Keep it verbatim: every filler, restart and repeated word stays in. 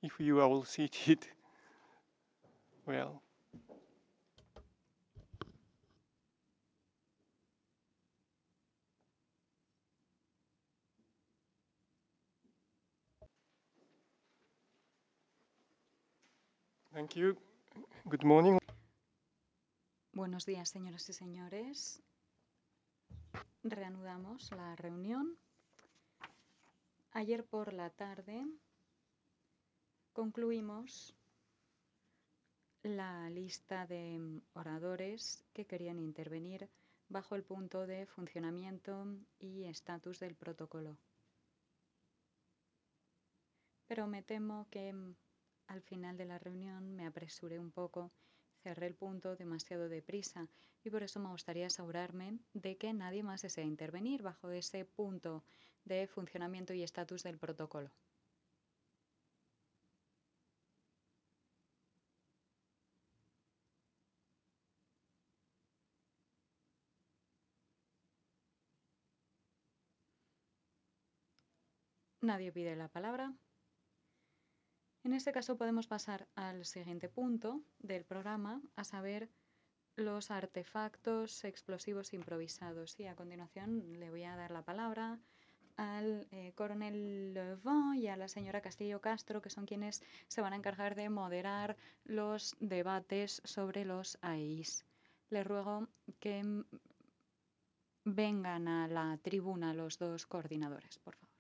if you are all seated, well. Thank you. Good morning. Buenos días, señoras y señores. Reanudamos la reunión. Ayer por la tarde concluimos la lista de oradores que querían intervenir bajo el punto de funcionamiento y estatus del protocolo. Pero me temo que al final de la reunión me apresuré un poco, cerré el punto demasiado deprisa y por eso me gustaría asegurarme de que nadie más desea intervenir bajo ese punto de funcionamiento y estatus del protocolo. Nadie pide la palabra. En este caso podemos pasar al siguiente punto del programa, a saber los artefactos explosivos improvisados. Y a continuación le voy a dar la palabra al eh, coronel Levin y a la señora Castillo Castro, que son quienes se van a encargar de moderar los debates sobre los A I S. Les ruego que vengan a la tribuna los dos coordinadores, por favor.